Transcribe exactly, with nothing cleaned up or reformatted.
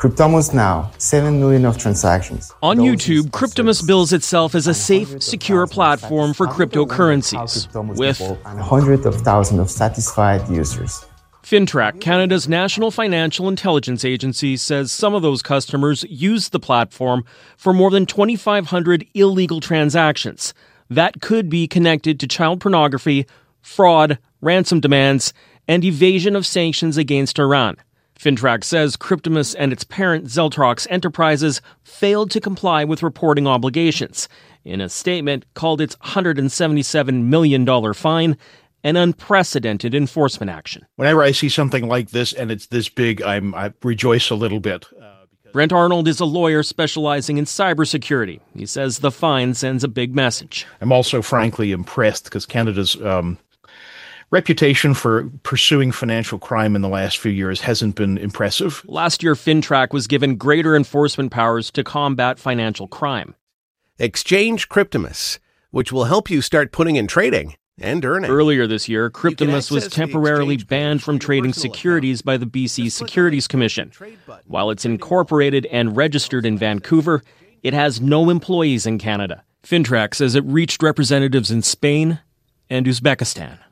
Cryptomus now, seven million of transactions. On YouTube, Cryptomus bills itself as a safe, secure platform for cryptocurrencies, with hundreds of thousands of satisfied users. FINTRAC, Canada's national financial intelligence agency, says some of those customers used the platform for more than twenty-five hundred illegal transactions that could be connected to child pornography, fraud, ransom demands, and evasion of sanctions against Iran. FINTRAC says Cryptomus and its parent Zeltrox Enterprises failed to comply with reporting obligations. In a statement, called its one hundred seventy-seven million dollars fine an unprecedented enforcement action. Whenever I see something like this and it's this big, I'm, I rejoice a little bit. Uh, because... Brent Arnold is a lawyer specializing in cybersecurity. He says the fine sends a big message. I'm also frankly impressed because Canada's um, reputation for pursuing financial crime in the last few years hasn't been impressive. Last year, FINTRAC was given greater enforcement powers to combat financial crime. Exchange Cryptomus, which will help you start putting in trading and earning. Earlier this year, Cryptomus was temporarily banned from trading securities by the B C Securities Commission. While it's incorporated and registered in Vancouver, it has no employees in Canada. FINTRAC says it reached representatives in Spain and Uzbekistan.